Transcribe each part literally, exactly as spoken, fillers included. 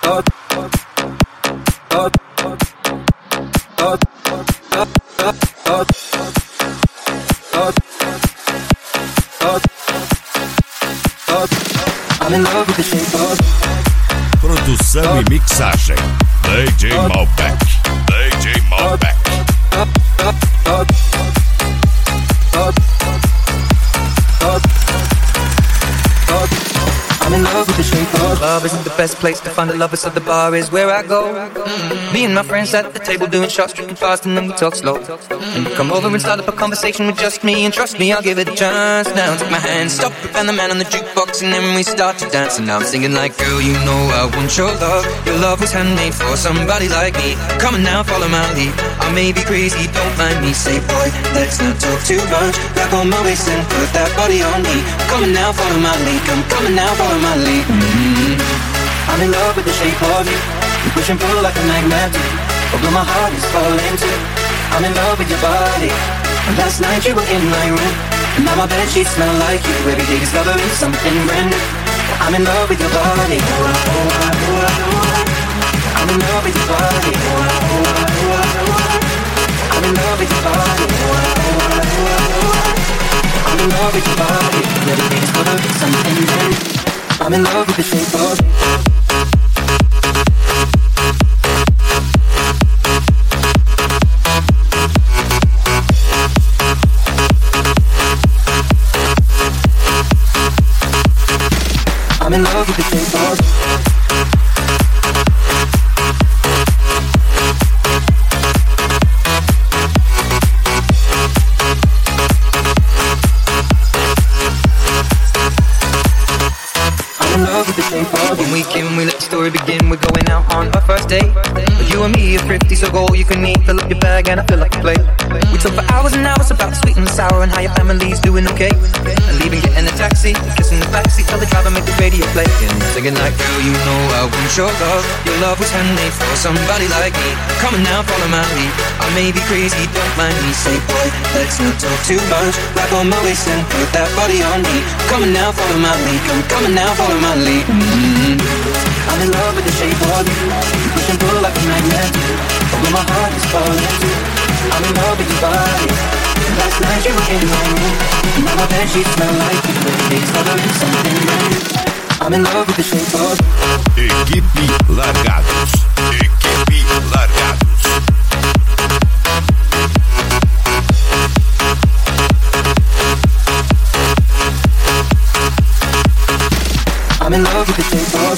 Produção e mixagem D J Malbec, D J Malbec. I'm in love with the shape of love. Isn't the best place to find a lover, so the bar is where I go. Mm-hmm. Me and my friends at the table doing shots, drinking fast, and then we talk slow. And you come over and start up a conversation with just me, and trust me, I'll give it a chance. Now take my hand, stop it, and the man on the jukebox, and then we start to dance. And now I'm singing like, girl, you know I want your love. Your love was handmade for somebody like me. Come on now, follow my lead. I may be crazy, don't mind me. Say, boy, let's not talk too much. Grab on my waist and put that body on me. Come on now, follow my lead. Come, come on now, follow my lead. Mm-hmm. I'm in love with the shape of you. You push and pull like a magnet. Although my heart is falling too. I'm in love with your body. And last night you were in my room, and now my bed sheets smell like you. Every day discovering something brand new. I'm in love with your body. I'm in love with your body. I'm in love with your body. I'm in love with your body. Every day discovering something brand new. I'm in love with the shape of I'm in love with the shape of When we can, we let the story begin. We're going out on our first date. You and me are thrifty, so go all you can eat. Fill up your bag and I feel like a plate. We talk for hours and hours about the sweet and the sour and how your family's doing okay. And leaving, getting a taxi, kissing the backseat, tell the driver make the radio play. And singing like, girl, you know I want your love. Your love was handmade for somebody like me. Come on now, follow my lead. I may be crazy, don't mind me. Say, boy, let's not talk too much. Grab on my waist and put that body on me. Come on now, follow my lead. Come, come on now, follow my lead. Mm-hmm. I'm in love with the shape of you. You push and pull like a magnet. Although my heart is falling too. I'm in love with your body. Last night you were in my room, and now my bed sheets smell like you. Every day discovering something brand new. I'm in love with the shape of Equipe Largados. Equipe Largados. I'm in love with the shape of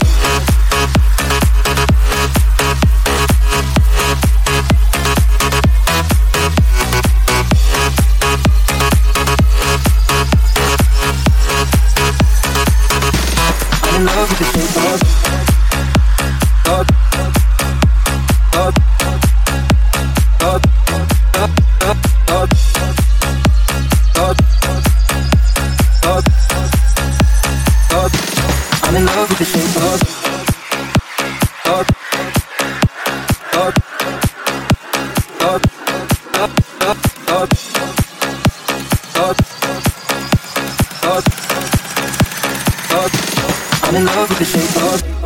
I'm in love with the shape of up, up, up, up, up, up, up, up, up. I'm in love with the shape of up, up, up, up, up, up, up, up, up. I'm in love with the shape of